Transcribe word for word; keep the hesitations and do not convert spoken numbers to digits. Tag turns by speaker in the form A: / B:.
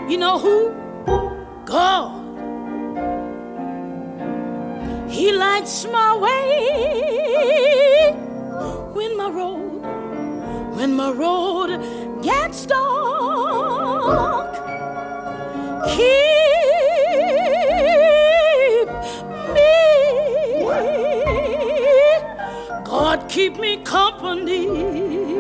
A: You know who? God. He lights my way when my road, when my road gets dark. Keep me, God keep me company.